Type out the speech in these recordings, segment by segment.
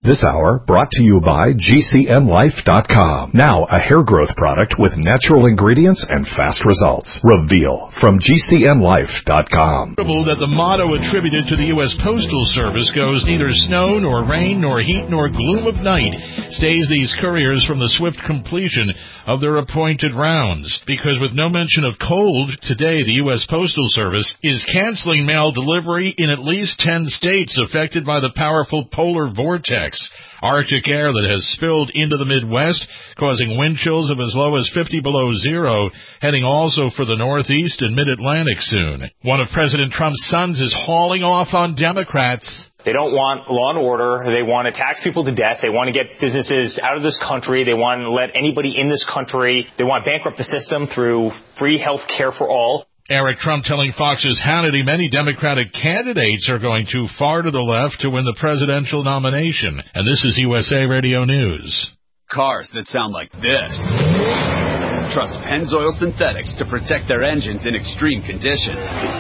This hour brought to you by GCNlife.com. Now a hair growth product with natural ingredients and fast results. Reveal from GCNlife.com. That the motto attributed to the U.S. Postal Service goes, neither snow nor rain nor heat nor gloom of night stays these couriers from the swift completion of their appointed rounds. Because with no mention of cold, today the U.S. Postal Service is canceling mail delivery in at least 10 states affected by the powerful polar vortex. Arctic air that has spilled into the Midwest, causing wind chills of as low as 50 below zero, heading also for the Northeast and Mid-Atlantic soon. One of President Trump's sons is hauling off on Democrats. They don't want law and order. They want to tax people to death. They want to get businesses out of this country. They want to let anybody in this country. They want to bankrupt the system through free health care for all. Eric Trump telling Fox's Hannity many Democratic candidates are going too far to the left to win the presidential nomination. And this is USA Radio News. Cars that sound like this. Trust Pennzoil Synthetics to protect their engines in extreme conditions.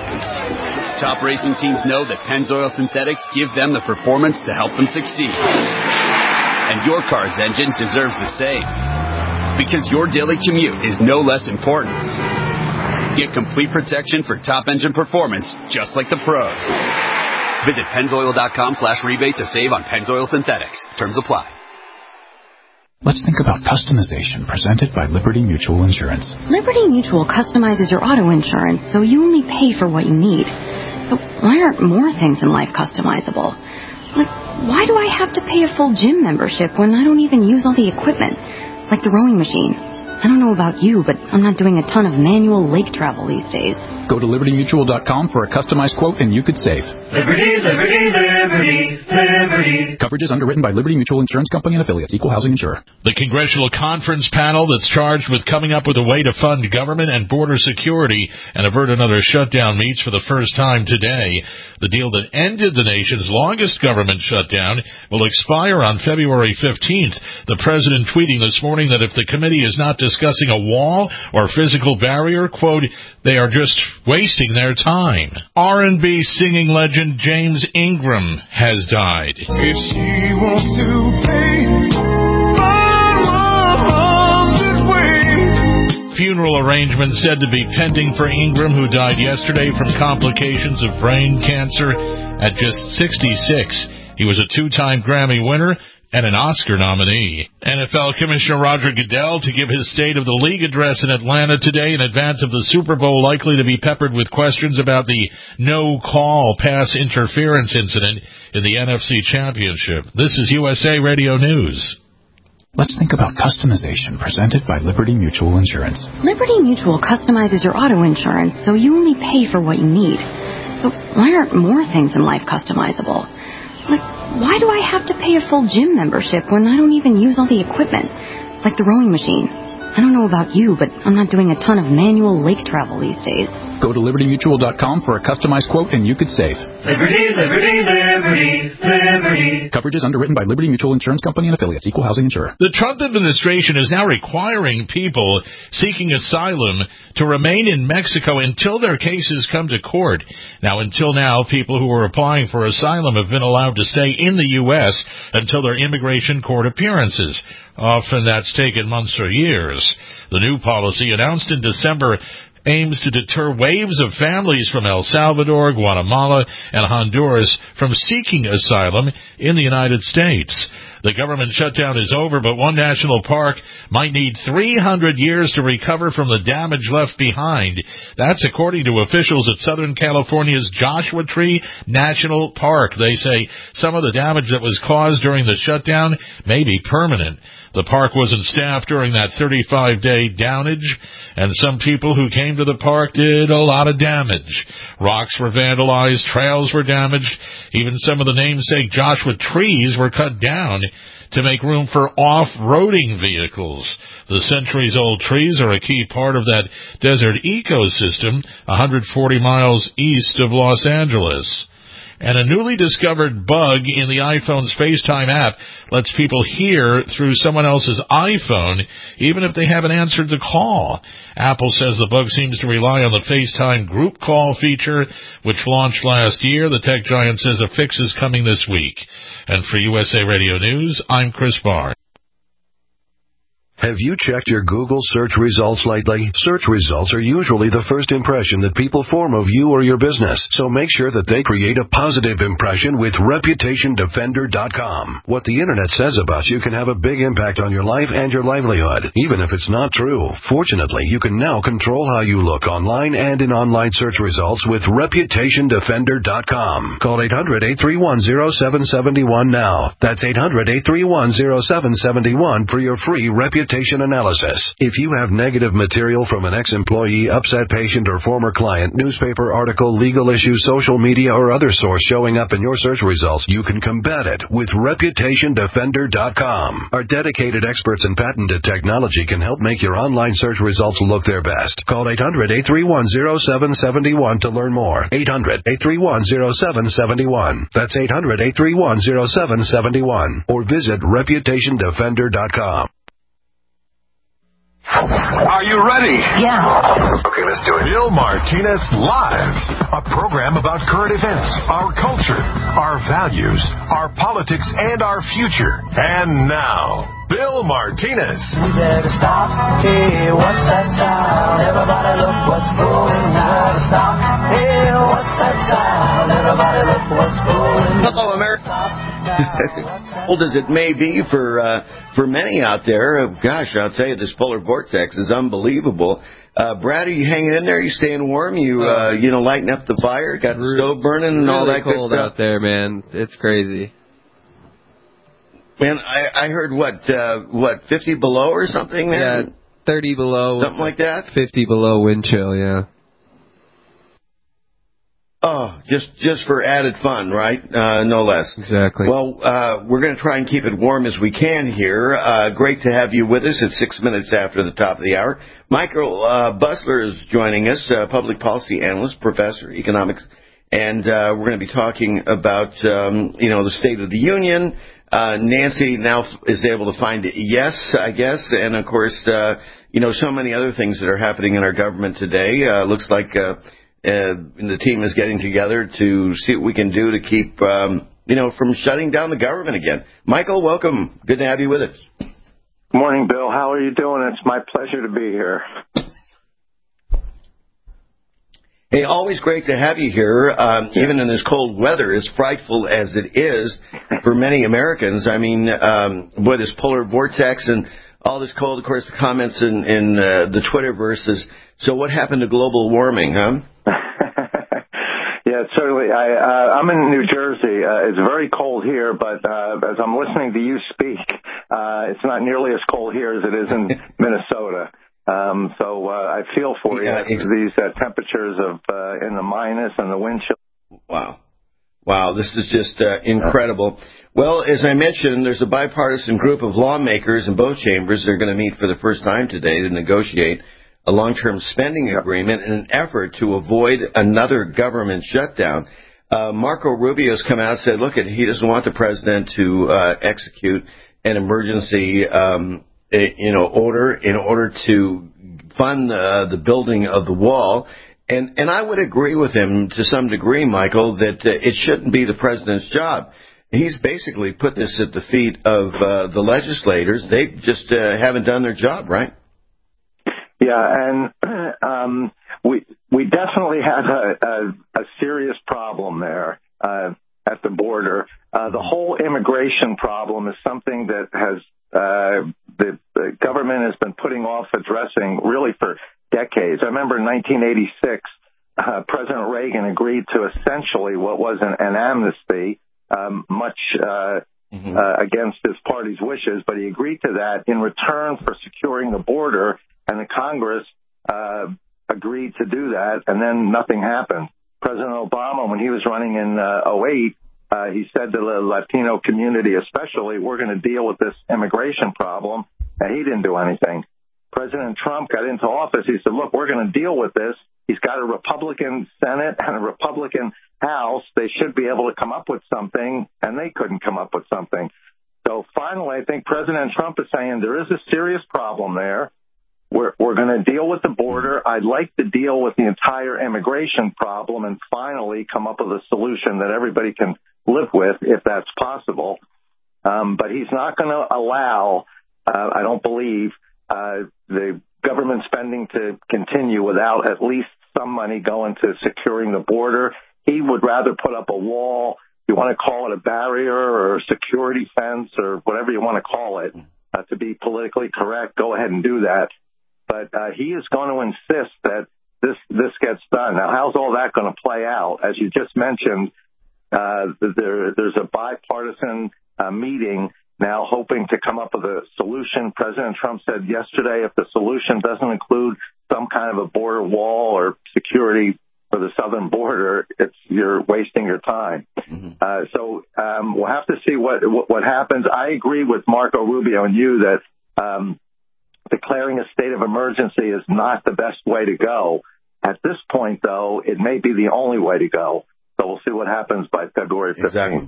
Top racing teams know that Pennzoil Synthetics give them the performance to help them succeed. And your car's engine deserves the same. Because your daily commute is no less important. Get complete protection for top engine performance, just like the pros. Visit Pennzoil.com/rebate to save on Pennzoil Synthetics. Terms apply. Let's think about customization presented by Liberty Mutual Insurance. Liberty Mutual customizes your auto insurance so you only pay for what you need. So why aren't more things in life customizable? Like, why do I have to pay a full gym membership when I don't even use all the equipment? Like the rowing machine. I don't know about you, but I'm not doing a ton of manual lake travel these days. Go to LibertyMutual.com for a customized quote and you could save. Liberty, liberty, liberty, liberty. Coverage is underwritten by Liberty Mutual Insurance Company and Affiliates. Equal housing insurer. The Congressional Conference panel that's charged with coming up with a way to fund government and border security and avert another shutdown meets for the first time today. The deal that ended the nation's longest government shutdown will expire on February 15th. The president tweeting this morning that if the committee is not discussing a wall or physical barrier, quote, they are just wasting their time. R&B singing legend James Ingram has died. If she wants to pay $100 Funeral arrangements said to be pending for Ingram, who died yesterday from complications of brain cancer at just 66. He was a two-time Grammy winner and an Oscar nominee. NFL Commissioner Roger Goodell to give his State of the League address in Atlanta today in advance of the Super Bowl, likely to be peppered with questions about the no-call pass interference incident in the NFC Championship. This is USA Radio News. Let's think about customization presented by Liberty Mutual Insurance. Liberty Mutual customizes your auto insurance so you only pay for what you need. So why aren't more things in life customizable? Like, why do I have to pay a full gym membership when I don't even use all the equipment? Like the rowing machine. I don't know about you, but I'm not doing a ton of manual lake travel these days. Go to LibertyMutual.com for a customized quote and you could save. Liberty, liberty, liberty, liberty. Coverage is underwritten by Liberty Mutual Insurance Company and Affiliates. Equal housing insurer. The Trump administration is now requiring people seeking asylum to remain in Mexico until their cases come to court. Now, until now, people who are applying for asylum have been allowed to stay in the U.S. until their immigration court appearances. Often that's taken months or years. The new policy, announced in December, aims to deter waves of families from El Salvador, Guatemala, and Honduras from seeking asylum in the United States. The government shutdown is over, but one national park might need 300 years to recover from the damage left behind. That's according to officials at Southern California's Joshua Tree National Park. They say some of the damage that was caused during the shutdown may be permanent. The park wasn't staffed during that 35-day downage, and some people who came to the park did a lot of damage. Rocks were vandalized, trails were damaged, even some of the namesake Joshua trees were cut down to make room for off-roading vehicles. The centuries-old trees are a key part of that desert ecosystem 140 miles east of Los Angeles. And a newly discovered bug in the iPhone's FaceTime app lets people hear through someone else's iPhone, even if they haven't answered the call. Apple says the bug seems to rely on the FaceTime group call feature, which launched last year. The tech giant says a fix is coming this week. And for USA Radio News, I'm Chris Barr. Have you checked your Google search results lately? Search results are usually the first impression that people form of you or your business, so make sure that they create a positive impression with ReputationDefender.com. What the Internet says about you can have a big impact on your life and your livelihood, even if it's not true. Fortunately, you can now control how you look online and in online search results with ReputationDefender.com. Call 800-831-0771 now. That's 800-831-0771 for your free reputation analysis. If you have negative material from an ex-employee, upset patient, or former client, newspaper article, legal issue, social media, or other source showing up in your search results, you can combat it with ReputationDefender.com. Our dedicated experts in patented technology can help make your online search results look their best. Call 800-831-0771 to learn more. 800-831-0771. That's 800-831-0771. Or visit ReputationDefender.com. Are you ready? Yeah. Okay, let's do it. Bill Martinez Live, a program about current events, our culture, our values, our politics, and our future. And now, Bill Martinez. We better stop. Hey, what's that sound? Everybody look what's going on. We better stop. Hey, what's that sound? Everybody look what's going on. Hello, America. Old as it may be for many out there, gosh, I'll tell you, this polar vortex is unbelievable. Brad, are you hanging in there? Are you staying warm? You lighting up the fire? Got the stove burning and all that good stuff? It's really cold out there, man. It's crazy. Man, I heard, what, 50 below or something, man? Yeah, 30 below. Something like that? 50 below wind chill, yeah. Oh, just for added fun, right? No less. Exactly. Well, we're going to try and keep it warm as we can here. Great to have you with us at 6 minutes after the top of the hour. Michael Busler is joining us, public policy analyst, professor, economics, and we're going to be talking about, the State of the Union. Nancy now is able to find yes, I guess, and of course, so many other things that are happening in our government today. Looks like the team is getting together to see what we can do to keep, from shutting down the government again. Michael, welcome. Good to have you with us. Good morning, Bill. How are you doing? It's my pleasure to be here. Hey, always great to have you here, even in this cold weather, as frightful as it is for many Americans. I mean, this polar vortex and all this cold, of course, the comments in the Twitterverse is, so what happened to global warming, huh? Yeah, certainly. I'm in New Jersey. It's very cold here, but as I'm listening to you speak, it's not nearly as cold here as it is in Minnesota. So I feel for you. These temperatures of in the minus and the wind chill. Wow, this is just incredible. Well, as I mentioned, there's a bipartisan group of lawmakers in both chambers that are going to meet for the first time today to negotiate a long-term spending agreement in an effort to avoid another government shutdown. Marco Rubio's come out and said, look, he doesn't want the president to execute an emergency order in order to fund the building of the wall. And I would agree with him to some degree, Michael, that it shouldn't be the president's job. He's basically put this at the feet of the legislators. They just haven't done their job, right? Yeah, and we definitely have a serious problem there at the border. The whole immigration problem is something that has the government has been putting off addressing really for decades. I remember in 1986, President Reagan agreed to essentially what was an amnesty, much against his party's wishes, but he agreed to that in return for securing the border, and the Congress agreed to do that, and then nothing happened. President Obama, when he was running in 2008, he said to the Latino community especially, we're going to deal with this immigration problem, and he didn't do anything. President Trump got into office. He said, look, we're going to deal with this. He's got a Republican Senate and a Republican House. They should be able to come up with something, and they couldn't come up with something. So finally, I think President Trump is saying there is a serious problem there. We're going to deal with the border. I'd like to deal with the entire immigration problem and finally come up with a solution that everybody can live with, if that's possible. But he's not going to allow, I don't believe, the government spending to continue without at least some money going to securing the border. He would rather put up a wall. You want to call it a barrier or a security fence or whatever you want to call it, to be politically correct, go ahead and do that. But he is going to insist that this gets done. Now, how's all that going to play out? As you just mentioned, there's a bipartisan meeting now hoping to come up with a solution. President Trump said yesterday if the solution doesn't include some kind of a border wall or security for the southern border, you're wasting your time. Mm-hmm. So we'll have to see what happens. I agree with Marco Rubio and you that declaring a state of emergency is not the best way to go. At this point, though, it may be the only way to go. So we'll see what happens by February 15th. Exactly.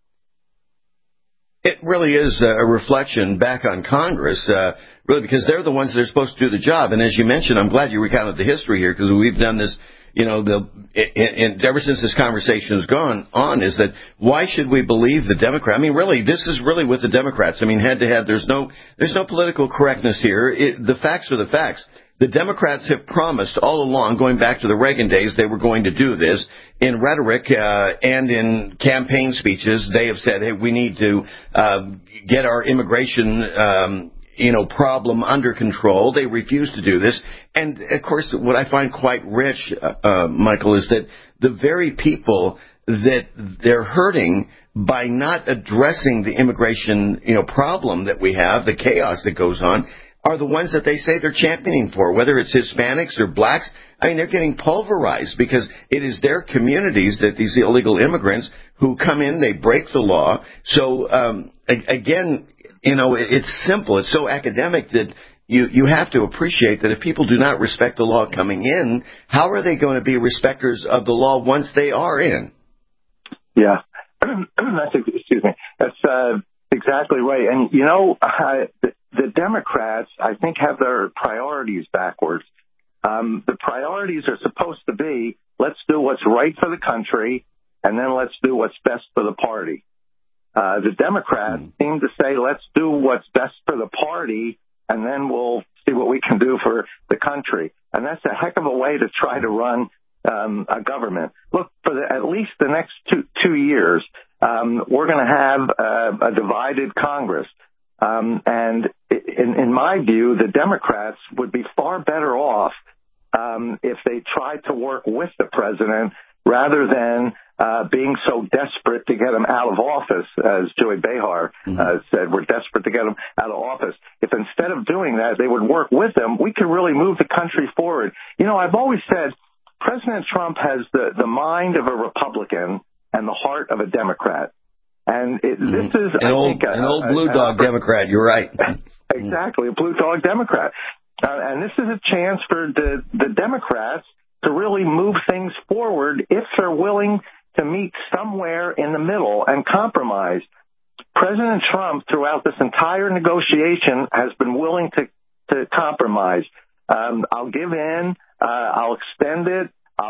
It really is a reflection back on Congress, really, because they're the ones that are supposed to do the job. And as you mentioned, I'm glad you recounted the history here, because we've done this, ever since this conversation has gone on, is that why should we believe the Democrat? I mean, really, this is really with the Democrats. I mean, head to head, there's no political correctness here. The facts are the facts. The Democrats have promised all along, going back to the Reagan days, they were going to do this. In rhetoric and in campaign speeches, they have said, hey, we need to get our immigration problem under control. They refuse to do this. And, of course, what I find quite rich, Michael, is that the very people that they're hurting by not addressing the immigration, problem that we have, the chaos that goes on, are the ones that they say they're championing for, whether it's Hispanics or blacks. I mean, they're getting pulverized because it is their communities that these illegal immigrants who come in, they break the law. So, again, it's simple. It's so academic that you have to appreciate that if people do not respect the law coming in, how are they going to be respecters of the law once they are in? Yeah. That's exactly right. And, the Democrats, I think, have their priorities backwards. The priorities are supposed to be, let's do what's right for the country, and then let's do what's best for the party. The Democrats seem to say, let's do what's best for the party, and then we'll see what we can do for the country. And that's a heck of a way to try to run a government. Look, for at least the next two years, we're going to have a divided Congress. And in my view, the Democrats would be far better off if they tried to work with the president rather than being so desperate to get him out of office, as Joey Behar said, we're desperate to get him out of office. If instead of doing that, they would work with him, we could really move the country forward. I've always said President Trump has the mind of a Republican and the heart of a Democrat. And this is, an old blue dog Democrat. You're right. Exactly, a blue dog Democrat. And this is a chance for the Democrats to really move things forward if they're willing to meet somewhere in the middle and compromise. President Trump, throughout this entire negotiation, has been willing to compromise. I'll give in. I'll extend it.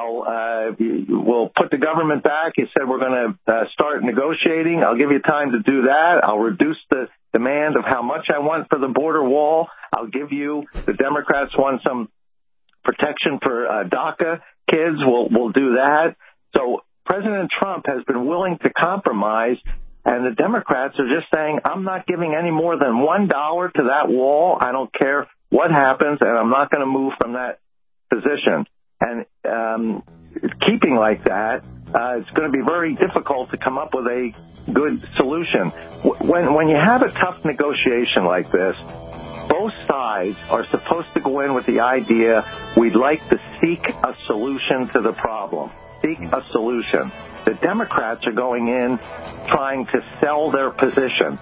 We'll put the government back. He said we're going to start negotiating. I'll give you time to do that. I'll reduce the demand of how much I want for the border wall. I'll give you, the Democrats want some protection for DACA kids. We'll do that. So President Trump has been willing to compromise, and the Democrats are just saying, I'm not giving any more than $1 to that wall. I don't care what happens, and I'm not going to move from that position. And keeping like that, it's going to be very difficult to come up with a good solution. When you have a tough negotiation like this, both sides are supposed to go in with the idea, we'd like to seek a solution to the problem. Seek a solution. The Democrats are going in trying to sell their position.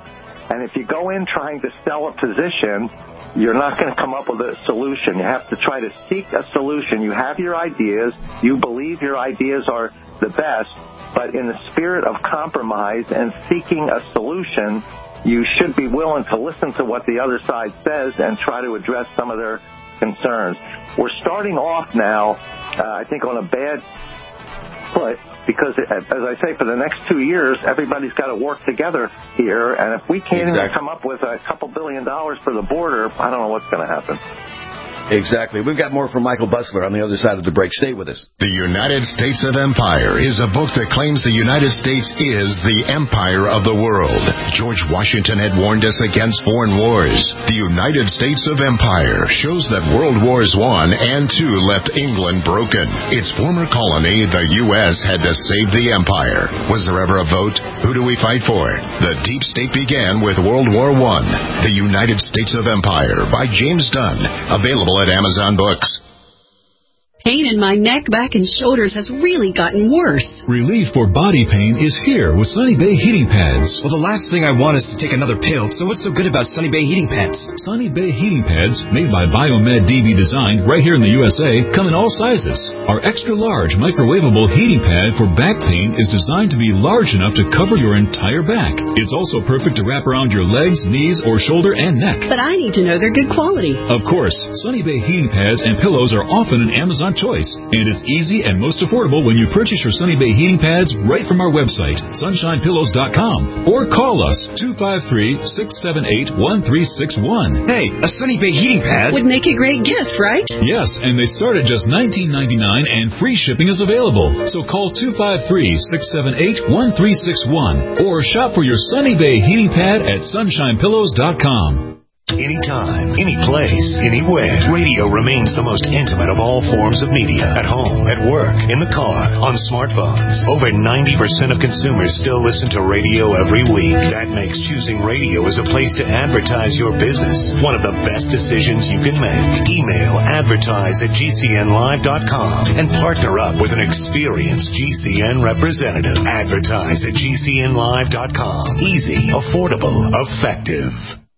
And if you go in trying to sell a position, you're not going to come up with a solution. You have to try to seek a solution. You have your ideas. You believe your ideas are the best. But in the spirit of compromise and seeking a solution, you should be willing to listen to what the other side says and try to address some of their concerns. We're starting off now, I think, on a bad foot because, as I say, for the next 2 years, everybody's got to work together here. And if we can't even come up with a couple $2 billion for the border, I don't know what's going to happen. Exactly. We've got more from Michael Busler on the other side of the break. Stay with us. The United States of Empire is a book that claims the United States is the empire of the world. George Washington had warned us against foreign wars. The United States of Empire shows that World Wars I and II left England broken. Its former colony, the U.S., had to save the empire. Was there ever a vote? Who do we fight for? The deep state began with World War I. The United States of Empire by James Dunn. Available at Amazon Books. Pain in my neck, back, and shoulders has really gotten worse. Relief for body pain is here with Sunny Bay Heating Pads. Well, the last thing I want is to take another pill, so what's so good about Sunny Bay Heating Pads? Sunny Bay Heating Pads, made by Biomed DB Design right here in the USA, come in all sizes. Our extra-large microwavable heating pad for back pain is designed to be large enough to cover your entire back. It's also perfect to wrap around your legs, knees, or shoulder and neck. But I need to know they're good quality. Of course, Sunny Bay Heating Pads and pillows are often an Amazon choice, and it's easy and most affordable when you purchase your Sunny Bay Heating Pads right from our website, sunshinepillows.com, or call us 253-678-1361. Hey, a Sunny Bay Heating Pad would make a great gift, right? Yes, and they start at just $19.99 and free shipping is available. So call 253-678-1361 or shop for your Sunny Bay Heating Pad at sunshinepillows.com. Anytime, any place, anywhere, radio remains the most intimate of all forms of media. At home, at work, in the car, on smartphones. Over 90% of consumers still listen to radio every week. That makes choosing radio as a place to advertise your business one of the best decisions you can make. Email advertise@gcnlive.com and partner up with an experienced GCN representative. Advertise at gcnlive.com. Easy, affordable, effective.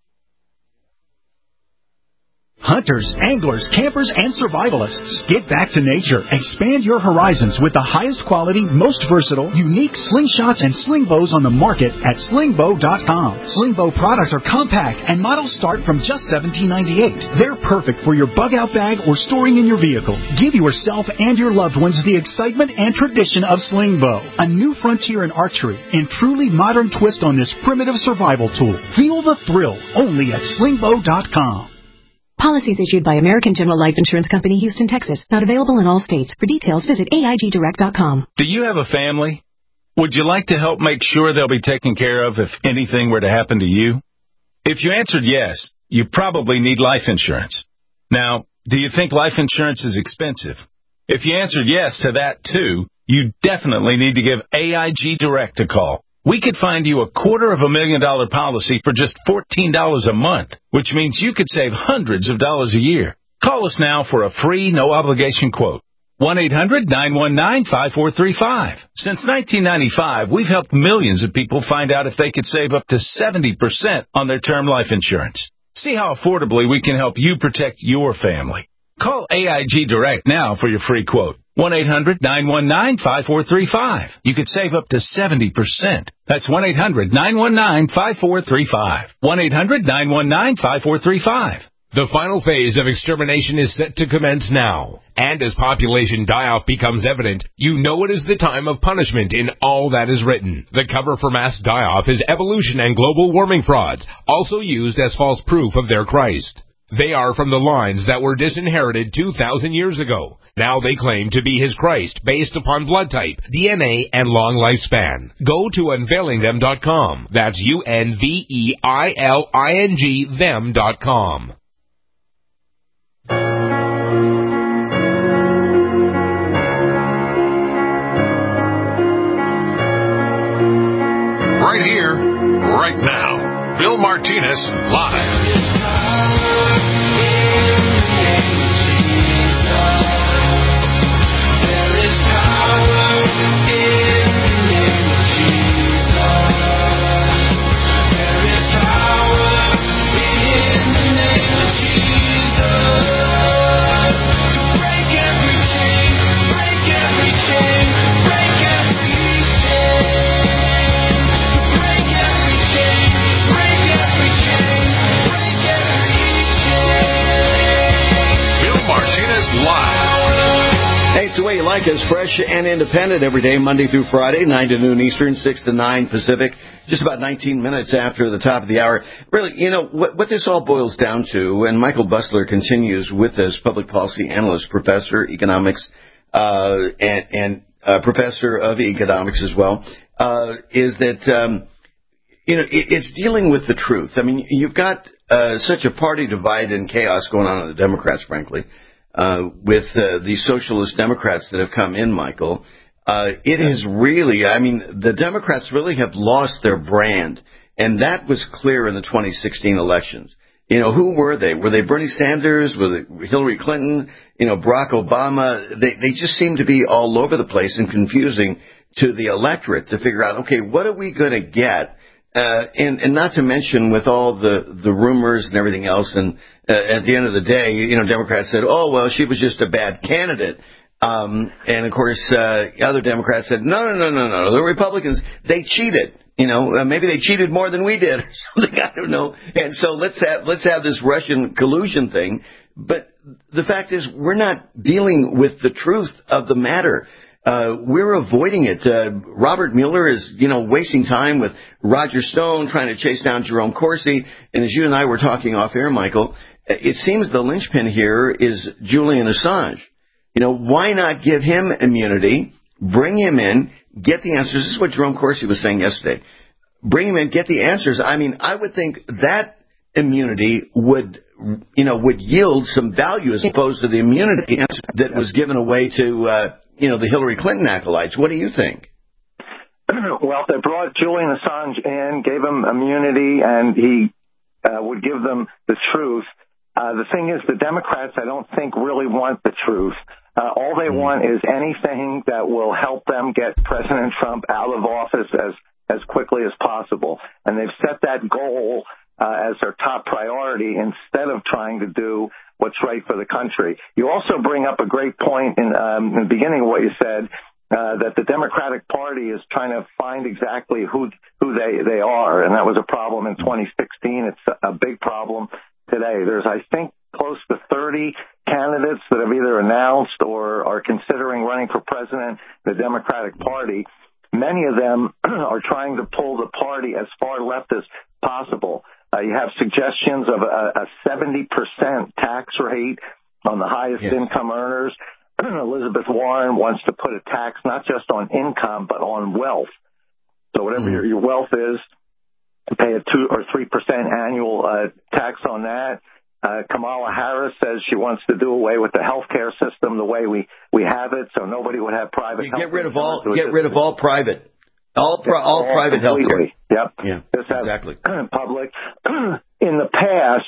Hunters, anglers, campers, and survivalists. Get back to nature. Expand your horizons with the highest quality, most versatile, unique slingshots and sling bows on the market at slingbow.com. Slingbow products are compact and models start from just $17.98. They're perfect for your bug-out bag or storing in your vehicle. Give yourself and your loved ones the excitement and tradition of Slingbow, a new frontier in archery and truly modern twist on this primitive survival tool. Feel the thrill only at slingbow.com. Policies issued by American General Life Insurance Company, Houston, Texas. Not available in all states. For details, visit AIGdirect.com. Do you have a family? Would you like to help make sure they'll be taken care of if anything were to happen to you? If you answered yes, you probably need life insurance. Now, do you think life insurance is expensive? If you answered yes to that, too, you definitely need to give AIG Direct a call. We could find you a $250,000 policy for just $14 a month, which means you could save hundreds of dollars a year. Call us now for a free, no-obligation quote. 1-800-919-5435. Since 1995, we've helped millions of people find out if they could save up to 70% on their term life insurance. See how affordably we can help you protect your family. Call AIG Direct now for your free quote. 1-800-919-5435. You could save up to 70%. That's 1-800-919-5435. 1-800-919-5435. The final phase of extermination is set to commence now. And as population die-off becomes evident, you know it is the time of punishment in all that is written. The cover for mass die-off is evolution and global warming frauds, also used as false proof of their Christ. They are from the lines that were disinherited 2,000 years ago. Now they claim to be his Christ based upon blood type, DNA, and long lifespan. Go to unveilingthem.com. That's UNVEILING them.com. Right here, right now. Bill Martinez, live. There is power like us, fresh and independent every day, Monday through Friday, 9 to noon Eastern, 6 to 9 Pacific, just about 19 minutes after the top of the hour. Really, you know, what this all boils down to, and Michael Bustler continues with us, public policy analyst, professor, economics, and professor of economics as well, is that, you know, it's dealing with the truth. I mean, you've got such a party divide and chaos going on the Democrats, frankly, with the socialist Democrats that have come in, Michael. It is really, I mean, the Democrats really have lost their brand, and that was clear in the 2016 elections. You know, who were they? Were they Bernie Sanders? Were they Hillary Clinton? You know, Barack Obama? They just seem to be all over the place and confusing to the electorate to figure out, okay, what are we going to get? And not to mention with all the rumors and everything else, and at the end of the day, you know, Democrats said, oh, well, she was just a bad candidate. And of course, other Democrats said, no. The Republicans, they cheated. You know, maybe they cheated more than we did or something. I don't know. And so let's have this Russian collusion thing. But the fact is, we're not dealing with the truth of the matter. We're avoiding it. Robert Mueller is, you know, wasting time with Roger Stone trying to chase down Jerome Corsi. And as you and I were talking off air, Michael, it seems the linchpin here is Julian Assange. You know, why not give him immunity, bring him in, get the answers? This is what Jerome Corsi was saying yesterday. Bring him in, get the answers. I mean, I would think that immunity would yield some value as opposed to the immunity that was given away to, the Hillary Clinton acolytes. What do you think? Well, they brought Julian Assange in, gave him immunity, and he would give them the truth. The thing is, the Democrats, I don't think, really want the truth. All they want is anything that will help them get President Trump out of office as quickly as possible. And they've set that goal as their top priority instead of trying to do what's right for the country. You also bring up a great point in the beginning of what you said, that the Democratic Party is trying to find exactly who they are. And that was a problem in 2016. It's a big problem today. There's, I think, close to 30 candidates that have either announced or are considering running for president in the Democratic Party. Many of them are trying to pull the party as far left as possible. You have suggestions of a 70% tax rate on the highest income earners. Elizabeth Warren wants to put a tax not just on income, but on wealth. So whatever your wealth is, pay a 2 or 3% annual tax on that. Kamala Harris says she wants to do away with the health care system the way we have it, so nobody would have private health care. Get rid of all private. All private health care. Yep. Yeah, this has exactly. Public. In the past,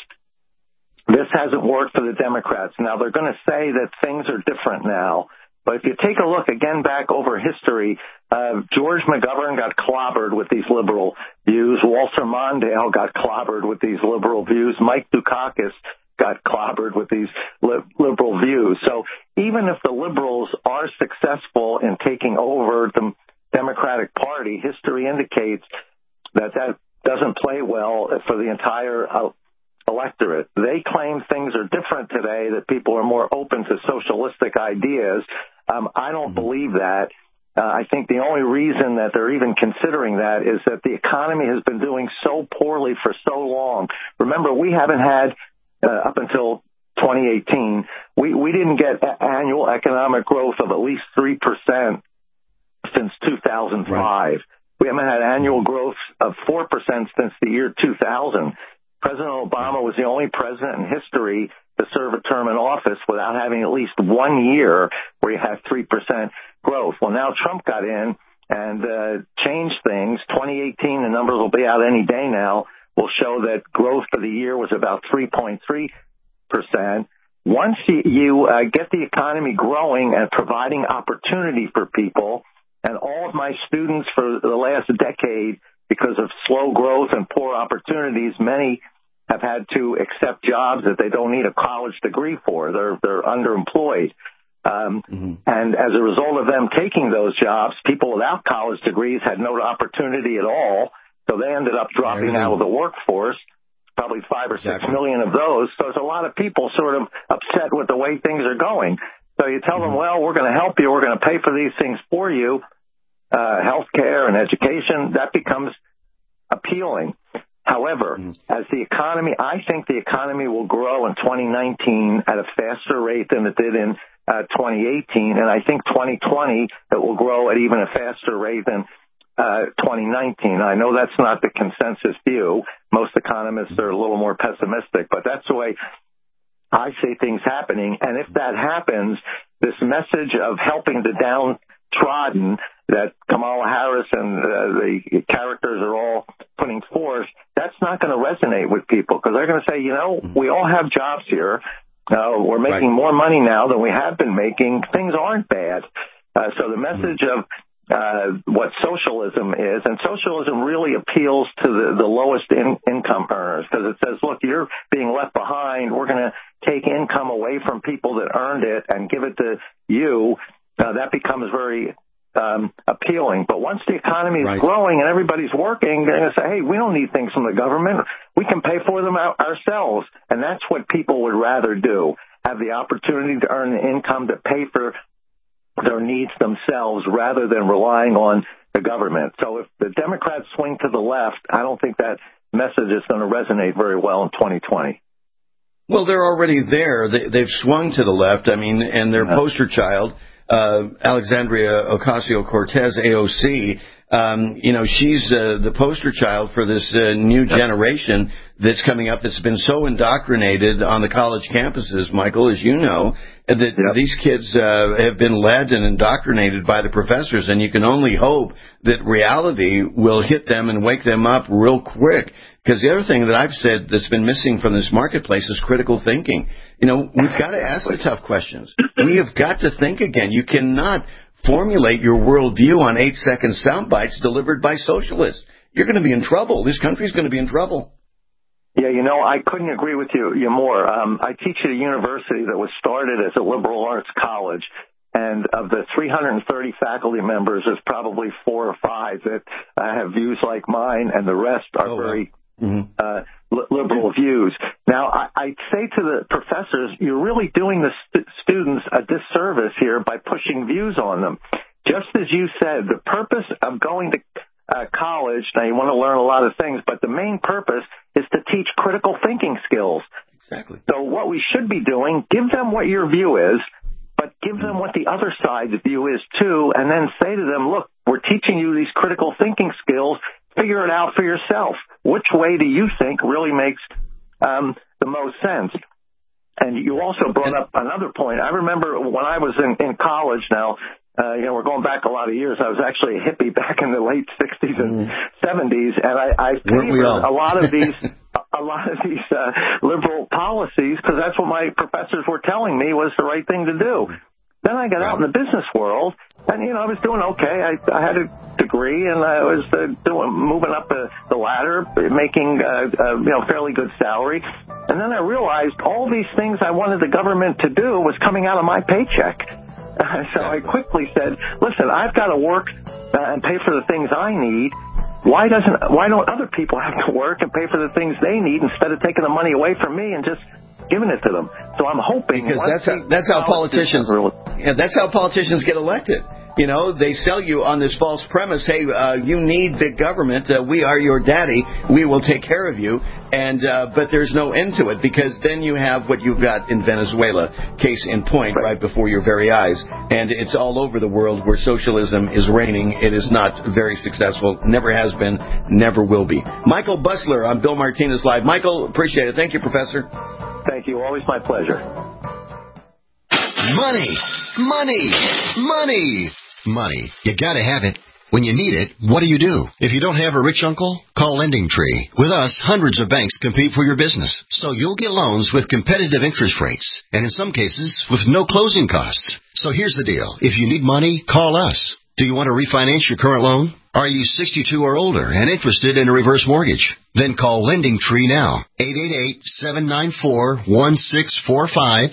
this hasn't worked for the Democrats. Now, they're going to say that things are different now. But if you take a look again back over history, George McGovern got clobbered with these liberal views. Walter Mondale got clobbered with these liberal views. Mike Dukakis got clobbered with these liberal views. So even if the liberals are successful in taking over the Democratic Party, history indicates that doesn't play well for the entire electorate. They claim things are different today, that people are more open to socialistic ideas. I don't believe that. I think the only reason that they're even considering that is that the economy has been doing so poorly for so long. Remember, we haven't had, up until 2018, we didn't get annual economic growth of at least 3% since 2005. Right. We haven't had annual growth of 4% since the year 2000. President Obama was the only president in history to serve a term in office without having at least 1 year where you had 3% growth. Well, now Trump got in and changed things. 2018, the numbers will be out any day now, will show that growth for the year was about 3.3%. Once you get the economy growing and providing opportunity for people, and all of my students for the last decade, because of slow growth and poor opportunities, many have had to accept jobs that they don't need a college degree for. They're underemployed. And as a result of them taking those jobs, people without college degrees had no opportunity at all. So they ended up dropping out of the workforce, probably 5 or 6 million of those. So there's a lot of people sort of upset with the way things are going. So you tell them, well, we're going to help you. We're going to pay for these things for you, health care and education. That becomes appealing. However, as the economy, I think the economy will grow in 2019 at a faster rate than it did in 2018. And I think 2020, it will grow at even a faster rate than 2019. I know that's not the consensus view. Most economists are a little more pessimistic, but that's the way I see things happening. And if that happens, this message of helping the downtrodden that Kamala Harris and the characters are all putting forth, that's not going to resonate with people because they're going to say, you know, we all have jobs here. We're making more money now than we have been making. Things aren't bad. So the message of what socialism is, and socialism really appeals to the lowest income earners because it says, look, you're being left behind. We're going to take income away from people that earned it and give it to you. That becomes very appealing. But once the economy is growing and everybody's working, they're going to say, hey, we don't need things from the government. We can pay for them ourselves. And that's what people would rather do, have the opportunity to earn an income to pay for their needs themselves rather than relying on the government. So if the Democrats swing to the left, I don't think that message is going to resonate very well in 2020. Well, they're already there. They've swung to the left. I mean, and their poster child, Alexandria Ocasio-Cortez, AOC, she's the poster child for this new generation that's coming up that's been so indoctrinated on the college campuses, Michael, as you know, that these kids have been led and indoctrinated by the professors, and you can only hope that reality will hit them and wake them up real quick. Because the other thing that I've said that's been missing from this marketplace is critical thinking. You know, we've got to ask the tough questions. We have got to think again. You cannot formulate your worldview on 8-second sound bites delivered by socialists. You're going to be in trouble. This country's going to be in trouble. Yeah, I couldn't agree with you more. I teach at a university that was started as a liberal arts college. And of the 330 faculty members, there's probably 4 or 5 that have views like mine, and the rest are very liberal views. Now, I say to the professors, you're really doing the students a disservice here by pushing views on them. Just as you said, the purpose of going to college, now you want to learn a lot of things, but the main purpose is to teach critical thinking skills. Exactly. So what we should be doing, give them what your view is, but give them what the other side's view is too, and then say to them, look, we're teaching you these critical thinking skills. Figure it out for yourself. Which way do you think really makes the most sense? And you also brought up another point. I remember when I was in college now, we're going back a lot of years. I was actually a hippie back in the late 60s and 70s, and I favored a lot of these liberal policies because that's what my professors were telling me was the right thing to do. Then I got out in the business world, and, I was doing okay. I had a degree, and I was moving up the ladder, making, fairly good salary. And then I realized all these things I wanted the government to do was coming out of my paycheck. So I quickly said, listen, I've got to work and pay for the things I need. Why don't other people have to work and pay for the things they need instead of taking the money away from me and just giving it to them? So I'm hoping because that's how politicians get elected. They sell you on this false premise, hey, you need big government. We are your daddy. We will take care of you. But there's no end to it because then you have what you've got in Venezuela, case in point, right before your very eyes. And it's all over the world where socialism is reigning. It is not very successful. Never has been. Never will be. Michael Busler on Bill Martinez Live. Michael, appreciate it. Thank you, Professor. Thank you. Always my pleasure. Money. Money. You gotta have it. When you need it, what do? If you don't have a rich uncle, call Lending Tree. With us, hundreds of banks compete for your business. So you'll get loans with competitive interest rates. And in some cases, with no closing costs. So here's the deal. If you need money, call us. Do you want to refinance your current loan? Are you 62 or older and interested in a reverse mortgage? Then call Lending Tree now. 888-794-1645.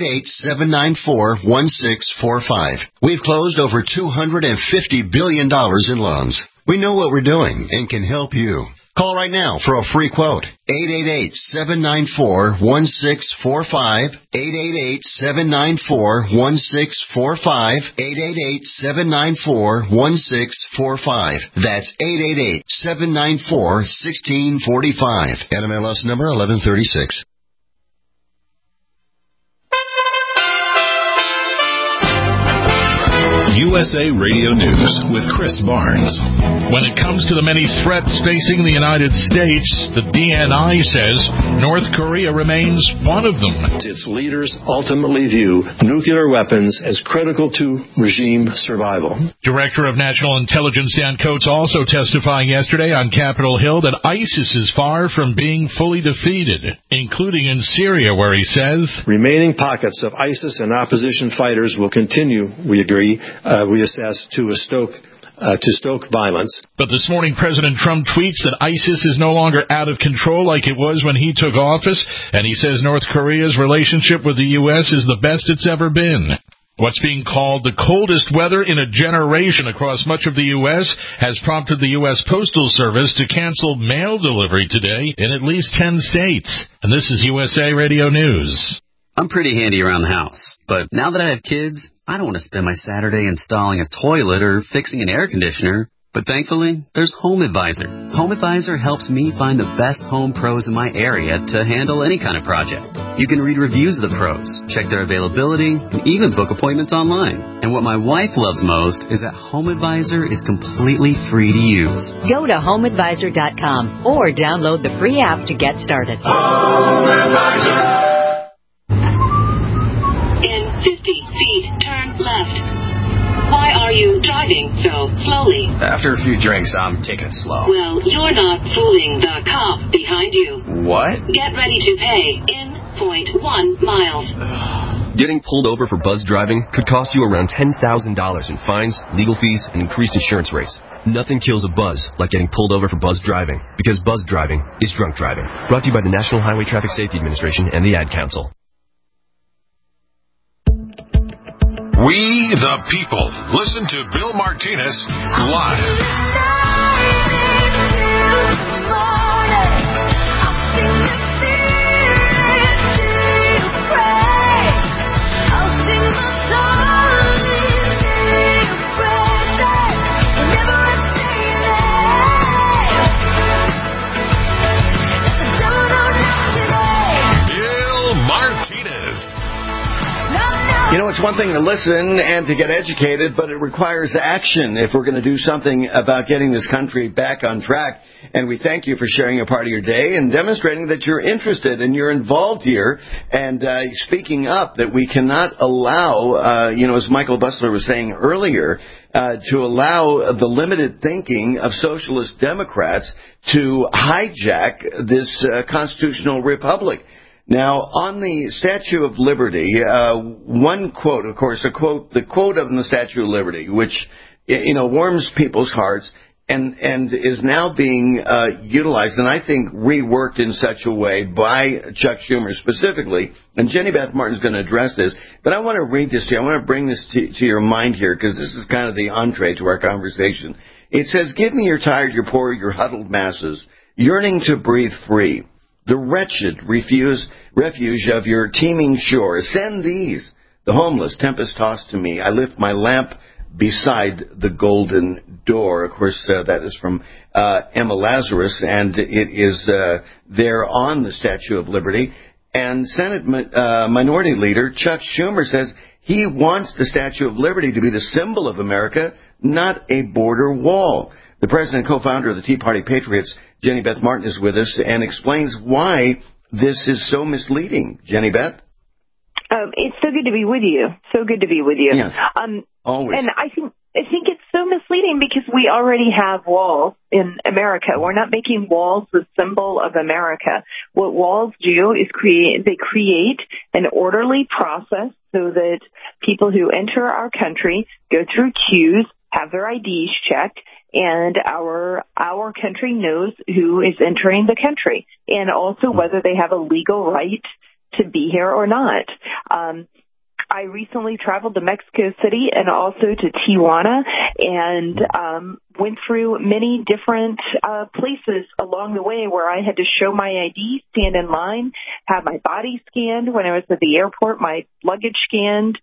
888-794-1645. We've closed over $250 billion in loans. We know what we're doing and can help you. Call right now for a free quote. 888-794-1645. 888-794-1645. 888-794-1645. That's 888-794-1645. NMLS number 1136. USA Radio News with Chris Barnes. When it comes to the many threats facing the United States, the DNI says North Korea remains one of them. Its leaders ultimately view nuclear weapons as critical to regime survival. Director of National Intelligence Dan Coates also testifying yesterday on Capitol Hill that ISIS is far from being fully defeated, including in Syria, where he says, remaining pockets of ISIS and opposition fighters will continue, we agree, we assess to stoke violence. But this morning, President Trump tweets that ISIS is no longer out of control like it was when he took office, and he says North Korea's relationship with the U.S. is the best it's ever been. What's being called the coldest weather in a generation across much of the U.S. has prompted the U.S. Postal Service to cancel mail delivery today in at least 10 states. And this is USA Radio News. I'm pretty handy around the house, but now that I have kids, I don't want to spend my Saturday installing a toilet or fixing an air conditioner. But thankfully, there's Home Advisor. Home Advisor helps me find the best home pros in my area to handle any kind of project. You can read reviews of the pros, check their availability, and even book appointments online. And what my wife loves most is that Home Advisor is completely free to use. Go to HomeAdvisor.com or download the free app to get started. Home Advisor. In 50 feet, turn left. Why are you driving so slowly? After a few drinks, I'm taking it slow. Well, you're not fooling the cop behind you. What? Get ready to pay in 0.1 miles. Getting pulled over for buzz driving could cost you around $10,000 in fines, legal fees, and increased insurance rates. Nothing kills a buzz like getting pulled over for buzz driving, because buzz driving is drunk driving. Brought to you by the National Highway Traffic Safety Administration and the Ad Council. We the people. Listen to Bill Martinez live. Bill Martinez. You know, it's one thing to listen and to get educated, but it requires action if we're going to do something about getting this country back on track. And we thank you for sharing a part of your day and demonstrating that you're interested and you're involved here and speaking up, that we cannot allow, as Michael Bustler was saying earlier, to allow the limited thinking of socialist Democrats to hijack this constitutional republic. Now, on the Statue of Liberty, one quote, of course, the quote of the Statue of Liberty, which, warms people's hearts and is now being utilized and I think reworked in such a way by Chuck Schumer specifically. And Jenny Beth Martin's going to address this, but I want to read this to you. I want to bring this to your mind here because this is kind of the entree to our conversation. It says, "Give me your tired, your poor, your huddled masses, yearning to breathe free. The wretched refuge of your teeming shore. Send these, the homeless, tempest-tossed to me. I lift my lamp beside the golden door." Of course, that is from Emma Lazarus, and it is there on the Statue of Liberty. And Senate Minority Leader Chuck Schumer says he wants the Statue of Liberty to be the symbol of America, not a border wall. The president and co-founder of the Tea Party Patriots, Jenny Beth Martin, is with us and explains why this is so misleading. Jenny Beth? It's so good to be with you. So good to be with you. Yes, always. And I think it's so misleading because we already have walls in America. We're not making walls the symbol of America. What walls do is create an orderly process so that people who enter our country go through queues, have their IDs checked, and our country knows who is entering the country, and also whether they have a legal right to be here or not. I recently traveled to Mexico City and also to Tijuana and went through many different places along the way where I had to show my ID, stand in line, have my body scanned when I was at the airport, my luggage scanned,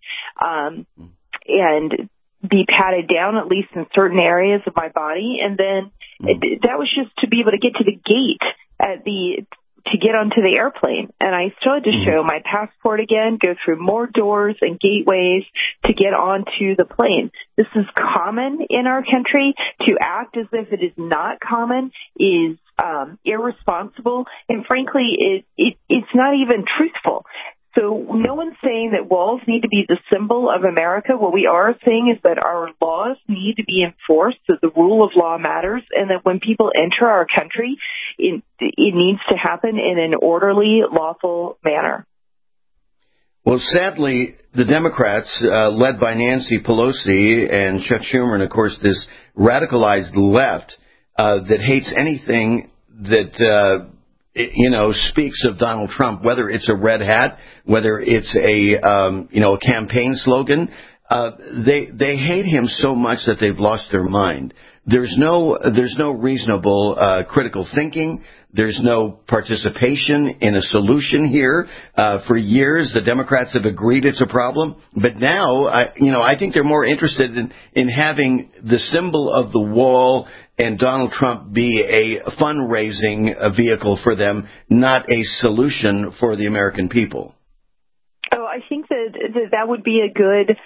and be patted down at least in certain areas of my body. And then that was just to be able to get to the gate to get onto the airplane. And I still had to show my passport again, go through more doors and gateways to get onto the plane. This is common in our country. To act as if it is not common is irresponsible, and frankly, it's not even truthful. So no one's saying that walls need to be the symbol of America. What we are saying is that our laws need to be enforced, that the rule of law matters, and that when people enter our country, it needs to happen in an orderly, lawful manner. Well, sadly, the Democrats, led by Nancy Pelosi and Chuck Schumer, and, of course, this radicalized left that hates anything that speaks of Donald Trump, whether it's a red hat, whether it's a campaign slogan. They hate him so much that they've lost their mind. There's no reasonable critical thinking. There's no participation in a solution here. For years, the Democrats have agreed it's a problem, but now, I think they're more interested in having the symbol of the wall and Donald Trump be a fundraising vehicle for them, not a solution for the American people. Oh, I think that would be a good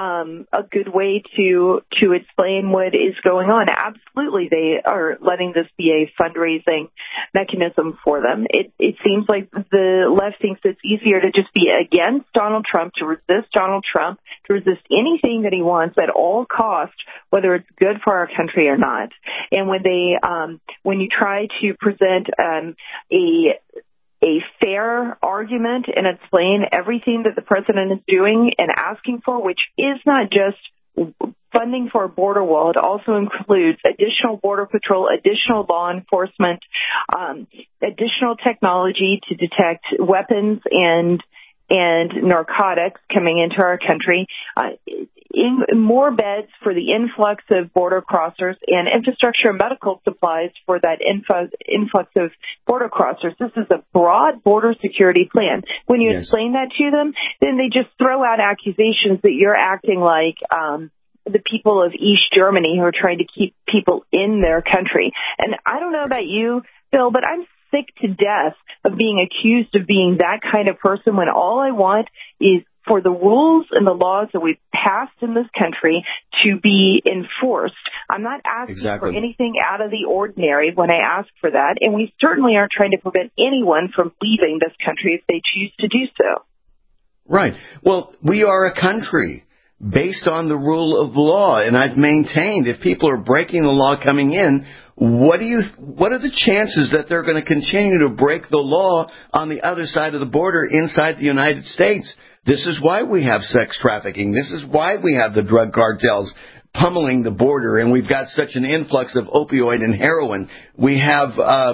way to explain what is going on. Absolutely, they are letting this be a fundraising mechanism for them. It seems like the left thinks it's easier to just be against Donald Trump, to resist Donald Trump, to resist anything that he wants at all cost, whether it's good for our country or not. And when you try to present a fair argument and explain everything that the president is doing and asking for, which is not just funding for a border wall. It also includes additional border patrol, additional law enforcement, additional technology to detect weapons and narcotics coming into our country, more beds for the influx of border crossers, and infrastructure and medical supplies for that influx of border crossers. This is a broad border security plan. When you explain that to them, then they just throw out accusations that you're acting like the people of East Germany who are trying to keep people in their country. And I don't know about you, Bill, but I'm sick to death of being accused of being that kind of person when all I want is for the rules and the laws that we've passed in this country to be enforced. I'm not asking for anything out of the ordinary when I ask for that, and we certainly aren't trying to prevent anyone from leaving this country if they choose to do so. Right. Well, we are a country based on the rule of law, and I've maintained if people are breaking the law coming in, what are the chances that they're going to continue to break the law on the other side of the border inside the United States? This is why we have sex trafficking. This is why we have the drug cartels pummeling the border, and we've got such an influx of opioid and heroin. We have,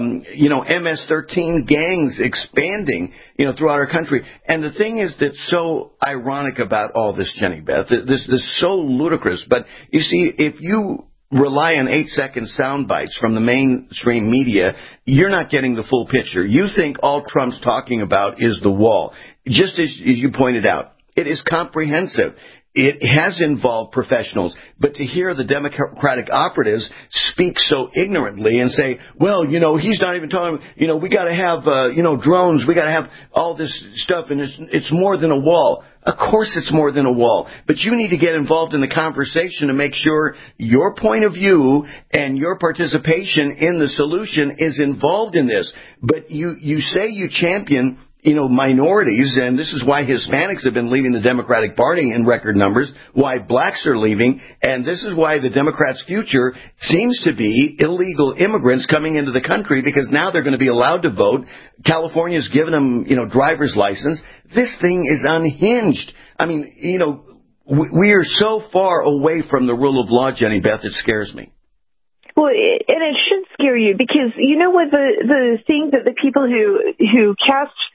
MS-13 gangs expanding, throughout our country. And the thing is that's so ironic about all this, Jenny Beth, this is so ludicrous. But you see, if you rely on 8-second sound bites from the mainstream media, you're not getting the full picture. You think all Trump's talking about is the wall. Just as you pointed out, it is comprehensive. It has involved professionals, but to hear the Democratic operatives speak so ignorantly and say, well, he's not even talking, we got to have, drones, we got to have all this stuff, and it's more than a wall. Of course it's more than a wall, but you need to get involved in the conversation to make sure your point of view and your participation in the solution is involved in this. But you say you champion minorities, and this is why Hispanics have been leaving the Democratic Party in record numbers, why blacks are leaving, and this is why the Democrats' future seems to be illegal immigrants coming into the country, because now they're going to be allowed to vote. California's given them, driver's license. This thing is unhinged. I mean, we are so far away from the rule of law, Jenny Beth, it scares me. Well, and it should scare you, because you know what, the thing that the people who cast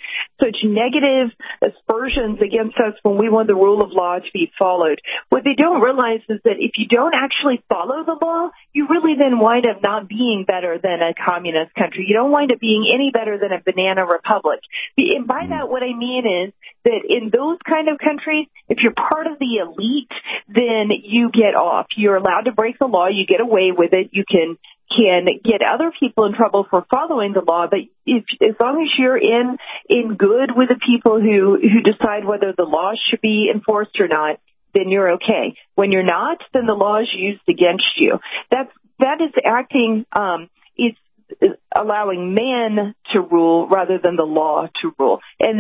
such negative aspersions against us when we want the rule of law to be followed. What they don't realize is that if you don't actually follow the law, you really then wind up not being better than a communist country. You don't wind up being any better than a banana republic. And by that, what I mean is that in those kind of countries, if you're part of the elite, then you get off. You're allowed to break the law. You get away with it. You can get other people in trouble for following the law, but as long as you're in good with the people who decide whether the law should be enforced or not, then you're okay. When you're not, then the law is used against you. That is acting, it's allowing man to rule rather than the law to rule. And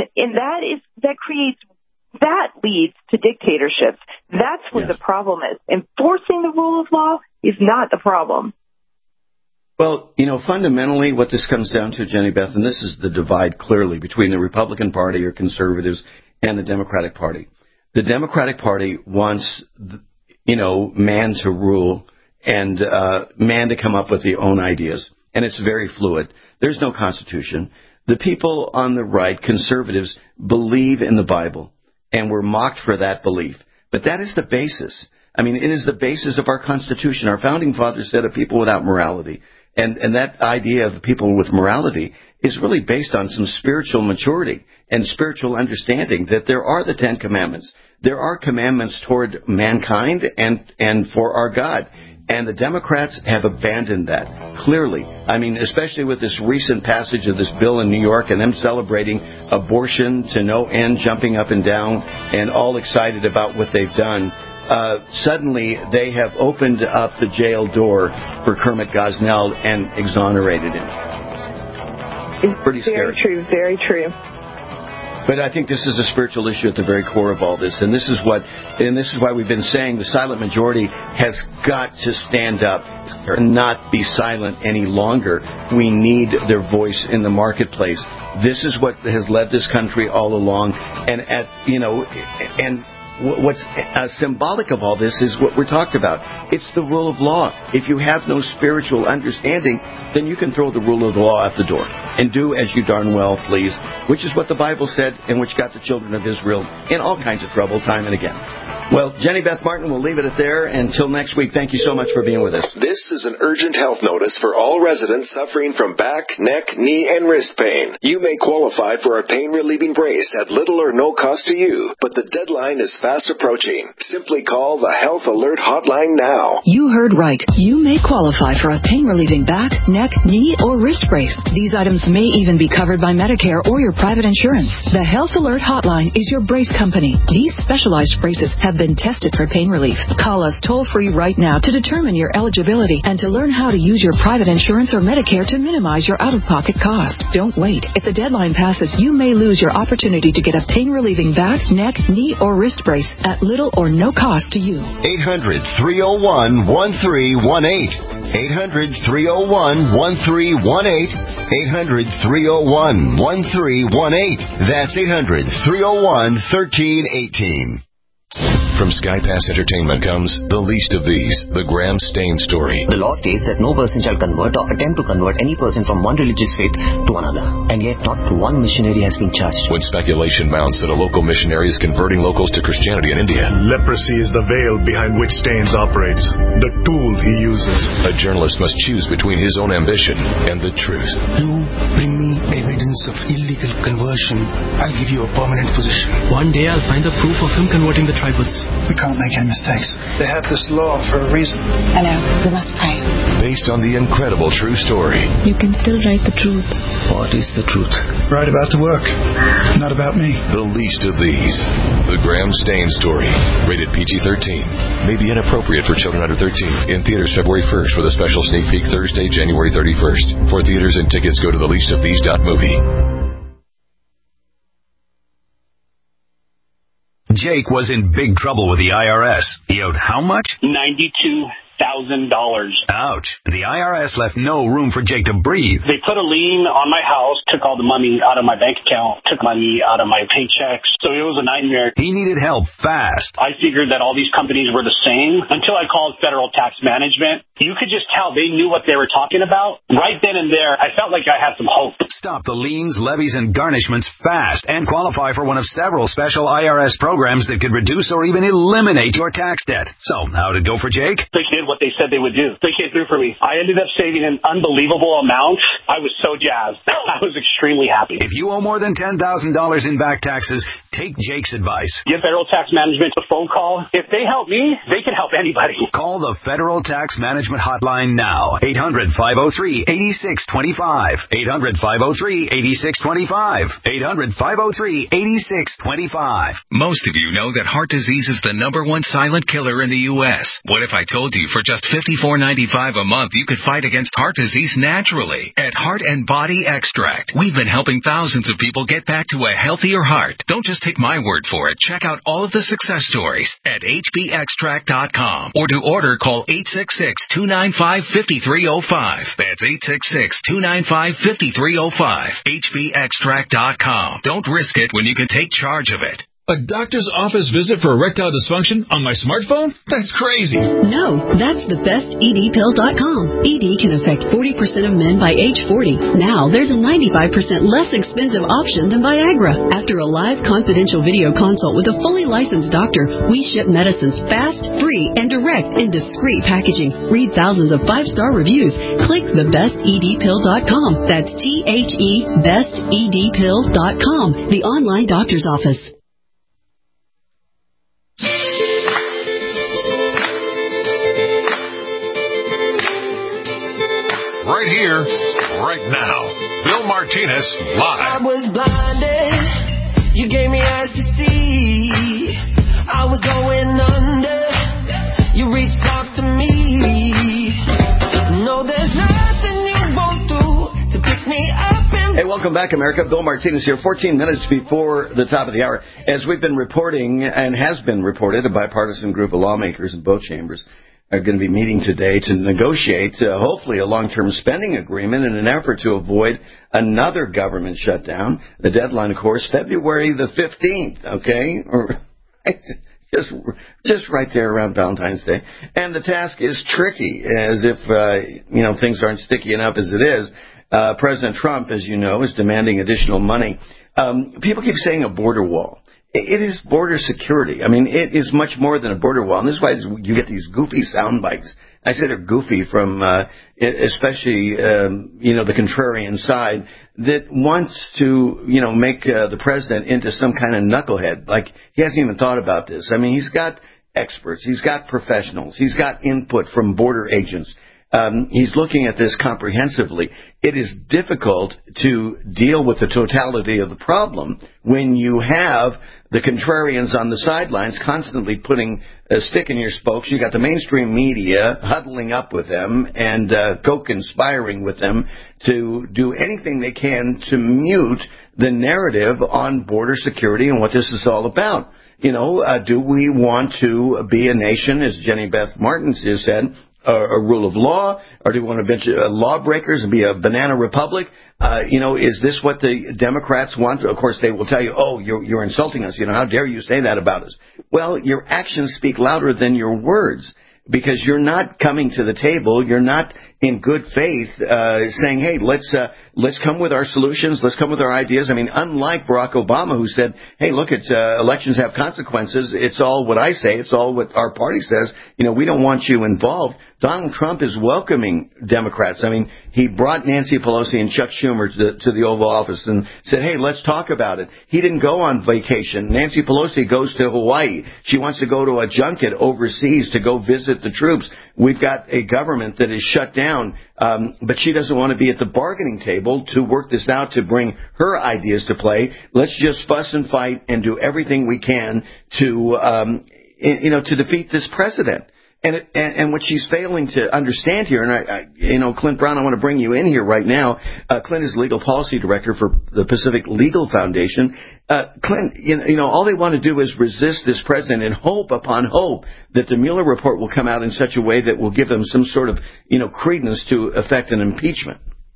that leads to dictatorships. That's what the problem is. Enforcing the rule of law is not the problem. Well, fundamentally what this comes down to, Jenny Beth, and this is the divide clearly between the Republican Party or conservatives and the Democratic Party. The Democratic Party wants, man to rule and man to come up with their own ideas. And it's very fluid. There's no constitution. The people on the right, conservatives, believe in the Bible, and we're mocked for that belief. But that is the basis. I mean, it is the basis of our Constitution. Our founding fathers said a people without morality. And that idea of people with morality is really based on some spiritual maturity and spiritual understanding that there are the Ten Commandments. There are commandments toward mankind and for our God. And the Democrats have abandoned that, clearly. I mean, especially with this recent passage of this bill in New York and them celebrating abortion to no end, jumping up and down, and all excited about what they've done. Suddenly, they have opened up the jail door for Kermit Gosnell and exonerated him. It's pretty scary. Very true. But I think this is a spiritual issue at the very core of all this, and this is why we've been saying the silent majority has got to stand up and not be silent any longer. We need their voice in the marketplace. This is what has led this country all along, and what's symbolic of all this is what we're talking about. It's the rule of law. If you have no spiritual understanding, then you can throw the rule of the law out the door and do as you darn well please, which is what the Bible said and which got the children of Israel in all kinds of trouble time and again. Well, Jenny Beth Martin, we'll leave it at there. Until next week, thank you so much for being with us. This is an urgent health notice for all residents suffering from back, neck, knee, and wrist pain. You may qualify for a pain-relieving brace at little or no cost to you, but the deadline is fast approaching. Simply call the Health Alert Hotline now. You heard right. You may qualify for a pain-relieving back, neck, knee, or wrist brace. These items may even be covered by Medicare or your private insurance. The Health Alert Hotline is your brace company. These specialized braces have been tested for pain relief. Call us toll-free right now to determine your eligibility and to learn how to use your private insurance or Medicare to minimize your out-of-pocket cost. Don't wait. If the deadline passes, you may lose your opportunity to get a pain-relieving back, neck, knee, or wrist brace at little or no cost to you. 800-301-1318. 800-301-1318. 800-301-1318. That's 800-301-1318. From Skypass Entertainment comes The Least of These, the Graham Stain story. The law states that no person shall convert or attempt to convert any person from one religious faith to another. And yet not one missionary has been charged. When speculation mounts that a local missionary is converting locals to Christianity in India. Leprosy is the veil behind which Staines operates, the tool he uses. A journalist must choose between his own ambition and the truth. You bring me evidence of illegal conversion, I'll give you a permanent position. One day I'll find the proof of him converting the tribals. We can't make any mistakes. They have this law for a reason. I know. We must pray. Based on the incredible true story. You can still write the truth. What is the truth? Write about the work, not about me. The Least of These, the Graham Stain story. Rated PG-13. May be inappropriate for children under 13. In theaters February 1st with a special sneak peek Thursday, January 31st. For theaters and tickets, go to theleastofthese.movie. Jake was in big trouble with the IRS. He owed how much? $92,000. Ouch. The IRS left no room for Jake to breathe. They put a lien on my house, took all the money out of my bank account, took money out of my paychecks. So it was a nightmare. He needed help fast. I figured that all these companies were the same until I called Federal Tax Management. You could just tell they knew what they were talking about. Right then and there, I felt like I had some hope. Stop the liens, levies, and garnishments fast and qualify for one of several special IRS programs that could reduce or even eliminate your tax debt. So, how'd it go for Jake? They did what they said they would do. They came through for me. I ended up saving an unbelievable amount. I was so jazzed. I was extremely happy. If you owe more than $10,000 in back taxes, take Jake's advice. Give Federal Tax Management a phone call. If they help me, they can help anybody. Call the Federal Tax Management Hotline now. 800-503-8625. 800-503-8625. 800-503-8625. Most of you know that heart disease is the #1 silent killer in the U.S. What if I told you for just $54.95 a month you could fight against heart disease naturally? At Heart and Body Extract, we've been helping thousands of people get back to a healthier heart. Don't just take my word for it. Check out all of the success stories at hbextract.com. Or to order, call 866-295-5305. That's 866-295-5305. hbextract.com. Don't risk it when you can take charge of it. A doctor's office visit for erectile dysfunction on my smartphone? That's crazy. No, that's the bestedpill.com. ED can affect 40% of men by age 40. Now, there's a 95% less expensive option than Viagra. After a live confidential video consult with a fully licensed doctor, we ship medicines fast, free, and direct in discreet packaging. Read thousands of 5-star reviews. Click thebestedpill.com. That's THE bestedpill.com, the online doctor's office. Right here, right now. Bill Martinez, live. I was blinded. You gave me eyes to see. I was going under. You reached out to me. No, there's nothing you won't do to pick me up. Hey, welcome back, America. Bill Martinez here, 14 minutes before the top of the hour. As we've been reporting, and has been reported, a bipartisan group of lawmakers in both chambers are going to be meeting today to negotiate, hopefully, a long-term spending agreement in an effort to avoid another government shutdown. The deadline, of course, February the 15th, okay? Or just right there around Valentine's Day. And the task is tricky, as if, things aren't sticky enough as it is. President Trump, as you know, is demanding additional money. People keep saying a border wall. It is border security. I mean, it is much more than a border wall. And this is why you get these goofy sound bites. I say they're goofy from, especially, the contrarian side that wants to, make the president into some kind of knucklehead. Like, he hasn't even thought about this. I mean, he's got experts. He's got professionals. He's got input from border agents. He's looking at this comprehensively. It is difficult to deal with the totality of the problem when you have the contrarians on the sidelines constantly putting a stick in your spokes. You got the mainstream media huddling up with them and co-conspiring with them to do anything they can to mute the narrative on border security and what this is all about. Do we want to be a nation, as Jenny Beth Martin has said, a rule of law, or do we want to be lawbreakers and be a banana republic? Is this what the Democrats want? Of course, they will tell you, oh, you're insulting us. How dare you say that about us? Well, your actions speak louder than your words, because you're not coming to the table. You're not in good faith saying, hey, let's come with our solutions. Let's come with our ideas. I mean, unlike Barack Obama, who said, hey, look, elections have consequences. It's all what I say. It's all what our party says. We don't want you involved. Donald Trump is welcoming Democrats. I mean, he brought Nancy Pelosi and Chuck Schumer to the Oval Office and said, hey, let's talk about it. He didn't go on vacation. Nancy Pelosi goes to Hawaii. She wants to go to a junket overseas to go visit the troops. We've got a government that is shut down, but she doesn't want to be at the bargaining table to work this out, to bring her ideas to play. Let's just fuss and fight and do everything we can to defeat this president. And what she's failing to understand here, and Clint Brown, I want to bring you in here right now. Clint is legal policy director for the Pacific Legal Foundation. Clint, all they want to do is resist this president and hope upon hope that the Mueller report will come out in such a way that will give them some sort of, credence to effect an impeachment.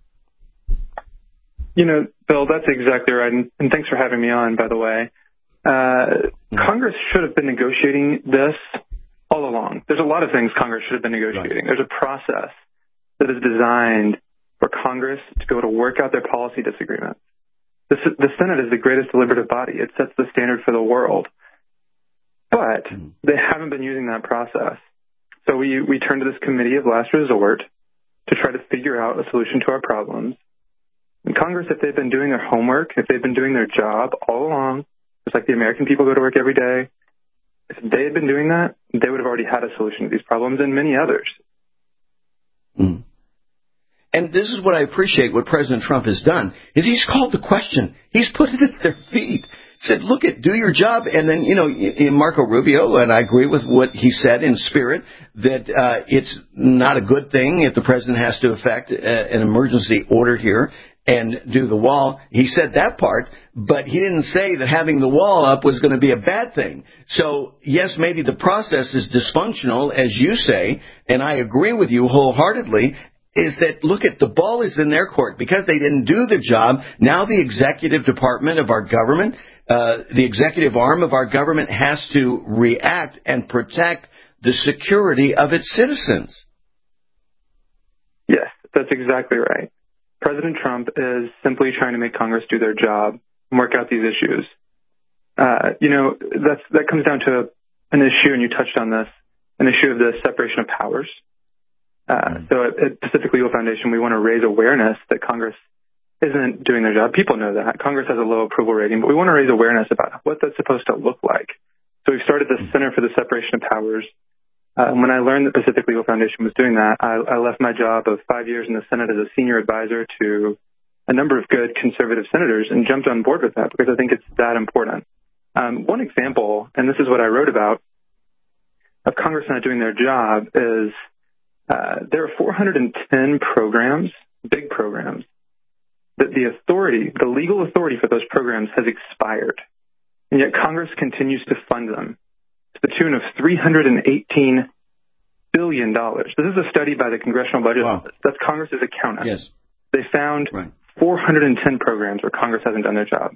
Bill, that's exactly right. And thanks for having me on, by the way. Congress should have been negotiating this all along. There's a lot of things Congress should have been negotiating. Right. There's a process that is designed for Congress to be able to work out their policy disagreements. The Senate is the greatest deliberative body. It sets the standard for the world. But they haven't been using that process. So we turned to this committee of last resort to try to figure out a solution to our problems. And Congress, if they've been doing their homework, if they've been doing their job all along, just like the American people go to work every day, if they had been doing that, they would have already had a solution to these problems and many others. Mm. And this is what I appreciate what President Trump has done, is he's called the question. He's put it at their feet. Said, look, do your job. And then, Marco Rubio, and I agree with what he said in spirit, that it's not a good thing if the president has to effect an emergency order here and do the wall. He said that part, but he didn't say that having the wall up was going to be a bad thing. So, yes, maybe the process is dysfunctional, as you say, and I agree with you wholeheartedly, is that, look, the ball is in their court. Because they didn't do the job, now the executive department of our government, the executive arm of our government has to react and protect the security of its citizens. Yes, that's exactly right. President Trump is simply trying to make Congress do their job and work out these issues. That comes down to an issue, and you touched on this, an issue of the separation of powers. So at Pacific Legal Foundation, we want to raise awareness that Congress isn't doing their job. People know that. Congress has a low approval rating, but we want to raise awareness about what that's supposed to look like. So we've started the Center for the Separation of Powers. When I learned that Pacific Legal Foundation was doing that, I left my job of 5 years in the Senate as a senior advisor to a number of good conservative senators and jumped on board with that because I think it's that important. One example, and this is what I wrote about, of Congress not doing their job is there are 410 programs, big programs, that the legal authority for those programs has expired. And yet Congress continues to fund them to the tune of $318 billion. This is a study by the Congressional Budget Office. That's Congress's accountant. Yes. They found 410 programs where Congress hasn't done their job.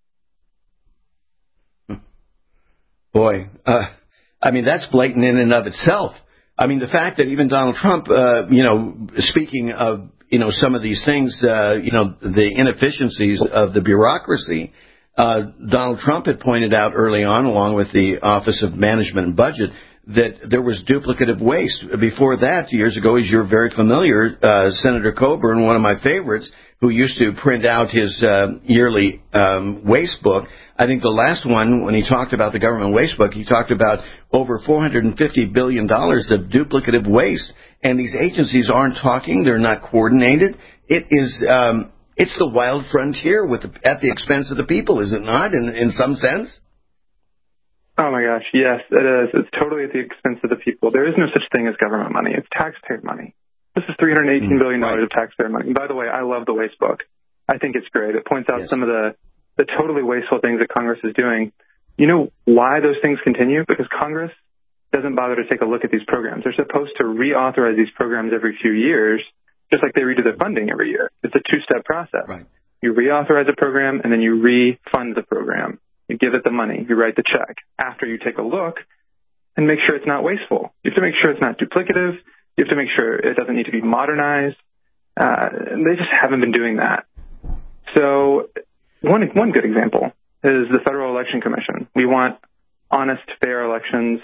Boy, that's blatant in and of itself. I mean, the fact that even Donald Trump, speaking of, some of these things, the inefficiencies of the bureaucracy, Donald Trump had pointed out early on, along with the Office of Management and Budget, that there was duplicative waste. Before that, years ago, as you're very familiar, Senator Coburn, one of my favorites, who used to print out his yearly waste book. I think the last one, when he talked about the government waste book, he talked about over $450 billion of duplicative waste. And these agencies aren't talking. They're not coordinated. It is, it's the wild frontier at the expense of the people, is it not, in some sense? Oh, my gosh, yes, it is. It's totally at the expense of the people. There is no such thing as government money. It's taxpayer money. This is $318 billion of taxpayer money. And by the way, I love the waste book. I think it's great. It points out some of the totally wasteful things that Congress is doing. You know why those things continue? Because Congress doesn't bother to take a look at these programs. They're supposed to reauthorize these programs every few years, just like they redo their funding every year. It's a two-step process. Right. You reauthorize a program, and then you refund the program. You give it the money. You write the check. After you take a look and make sure it's not wasteful. You have to make sure it's not duplicative. You have to make sure it doesn't need to be modernized. They just haven't been doing that. So one good example is the Federal Election Commission. We want honest, fair elections.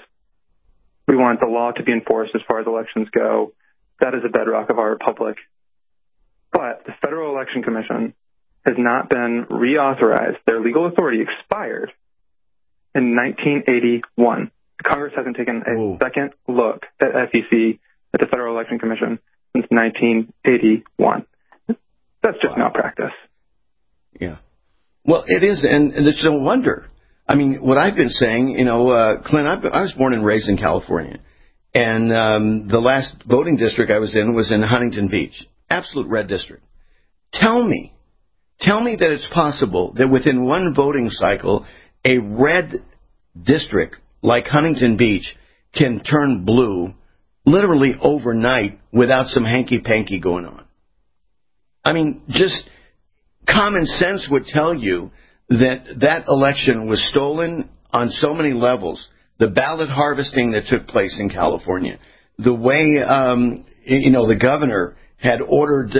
We want the law to be enforced as far as elections go. That is a bedrock of our republic. But the Federal Election Commission has not been reauthorized. Their legal authority expired in 1981. Congress hasn't taken a second look at FEC, at the Federal Election Commission, since 1981. That's just malpractice. Yeah. Well, it is, and it's no wonder. I mean, what I've been saying, Clint, I was born and raised in California. And the last voting district I was in Huntington Beach. Absolute red district. Tell me that it's possible that within one voting cycle, a red district like Huntington Beach can turn blue literally overnight without some hanky-panky going on. I mean, just common sense would tell you that election was stolen on so many levels. The ballot harvesting that took place in California, the way, the governor had ordered,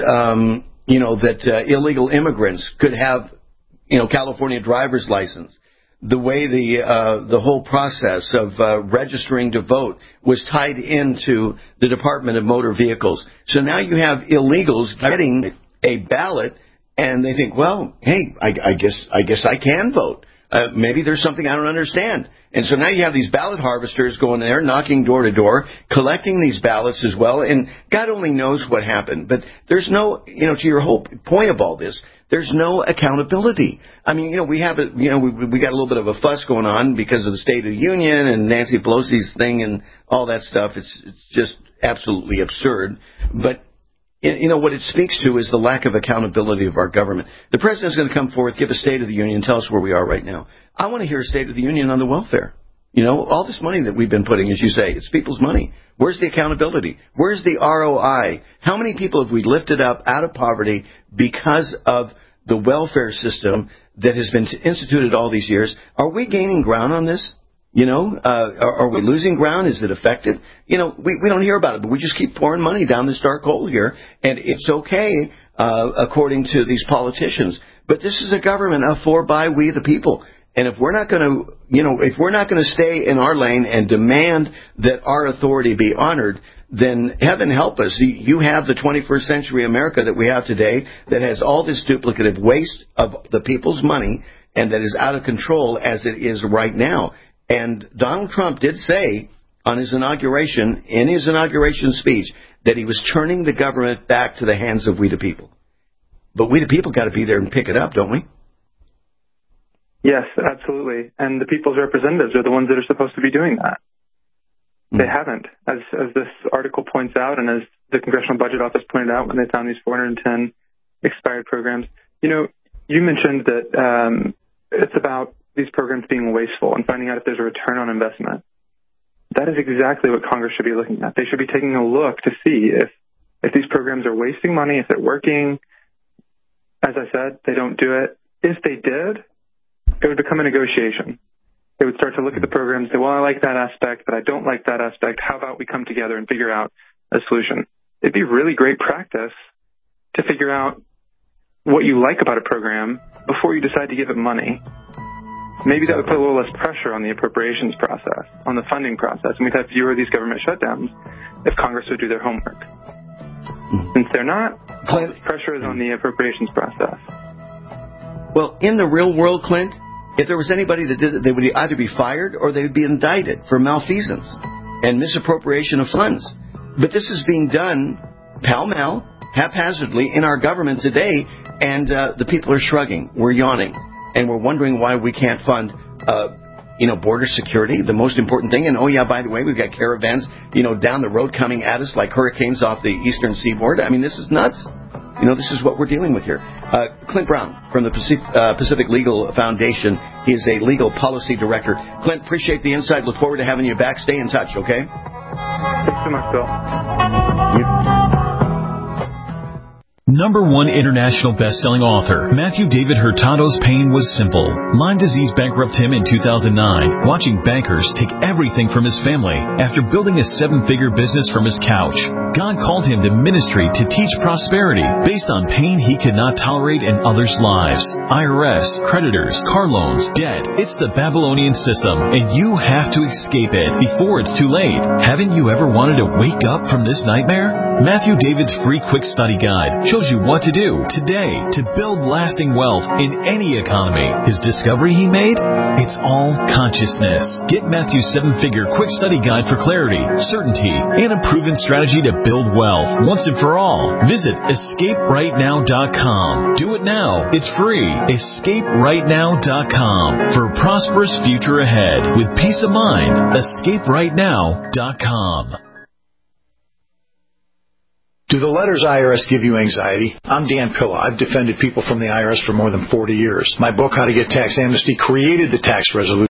that illegal immigrants could have, California driver's license, the way the whole process of registering to vote was tied into the Department of Motor Vehicles. So now you have illegals getting a ballot, and they think, well, hey, I guess I can vote. Maybe there's something I don't understand. And so now you have these ballot harvesters going there, knocking door to door, collecting these ballots as well, and God only knows what happened. But there's no, to your whole point of all this, there's no accountability. I mean, we have we got a little bit of a fuss going on because of the State of the Union and Nancy Pelosi's thing and all that stuff. It's just absolutely absurd. But what it speaks to is the lack of accountability of our government. The president's going to come forth, give a State of the Union, tell us where we are right now. I want to hear a State of the Union on the welfare. All this money that we've been putting, as you say, it's people's money. Where's the accountability? Where's the ROI? How many people have we lifted up out of poverty because of the welfare system that has been instituted all these years? Are we gaining ground on this? Are we losing ground? Is it effective? We don't hear about it, but we just keep pouring money down this dark hole here, and it's okay, according to these politicians. But this is a government of, for, by, we the people. And if we're not going to, if we're not going to stay in our lane and demand that our authority be honored, then heaven help us. You have the 21st century America that we have today that has all this duplicative waste of the people's money and that is out of control as it is right now. And Donald Trump did say in his inauguration speech, that he was turning the government back to the hands of we the people. But we the people got to be there and pick it up, don't we? Yes, absolutely. And the people's representatives are the ones that are supposed to be doing that. They haven't, as this article points out, and as the Congressional Budget Office pointed out when they found these 410 expired programs. You mentioned that it's about these programs being wasteful and finding out if there's a return on investment. That is exactly what Congress should be looking at. They should be taking a look to see if these programs are wasting money, if they're working. As I said, they don't do it. If they did, it would become a negotiation. They would start to look at the program and say, well, I like that aspect, but I don't like that aspect. How about we come together and figure out a solution? It'd be really great practice to figure out what you like about a program before you decide to give it money. Maybe that would put a little less pressure on the appropriations process, on the funding process, and we'd have fewer of these government shutdowns if Congress would do their homework. Since they're not, all this pressure is on the appropriations process. Well, in the real world, Clint, if there was anybody that did it, they would either be fired or they would be indicted for malfeasance and misappropriation of funds. But this is being done pell-mell, haphazardly in our government today, and the people are shrugging. We're yawning. And we're wondering why we can't fund, border security, the most important thing. And, oh, yeah, by the way, we've got caravans, down the road coming at us like hurricanes off the eastern seaboard. I mean, this is nuts. This is what we're dealing with here. Clint Brown from the Pacific Legal Foundation. He is a legal policy director. Clint, appreciate the insight. Look forward to having you back. Stay in touch, okay? Thanks so much, Bill. Number one international best-selling author, Matthew David Hurtado's pain was simple. Lyme disease bankrupted him in 2009, watching bankers take everything from his family after building a 7-figure business from his couch. God called him to ministry to teach prosperity based on pain he could not tolerate in others' lives. IRS, creditors, car loans, debt. It's the Babylonian system, and you have to escape it before it's too late. Haven't you ever wanted to wake up from this nightmare? Matthew David's free quick study guide shows shows you what to do today to build lasting wealth in any economy. His discovery he made? It's all consciousness. Get Matthew's 7-figure quick study guide for clarity, certainty, and a proven strategy to build wealth once and for all. Visit EscapeRightNow.com. Do it now. It's free. EscapeRightNow.com for a prosperous future ahead with peace of mind. EscapeRightNow.com. Do the letters IRS give you anxiety? I'm Dan Pilla. I've defended people from the IRS for more than 40 years. My book, How to Get Tax Amnesty, created the tax resolution